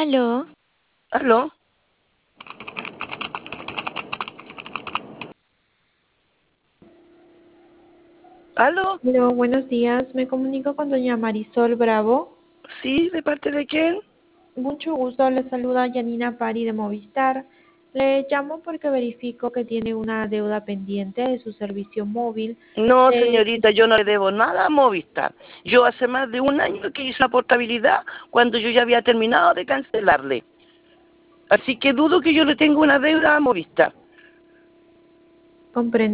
Aló, ¿Aló? ¿Aló? Hola, buenos días. Me comunico con doña Marisol Bravo. ¿Sí? ¿De parte de quién? Mucho gusto. Le saluda Yanina Pari de Movistar. Le llamo porque verifico que tiene una deuda pendiente de su servicio móvil. No, de- señorita, yo no le debo nada a Movistar. Yo hace más de un año que hice la portabilidad cuando yo ya había terminado de cancelarle. Así que dudo que yo le tenga una deuda a Movistar. Comprendo.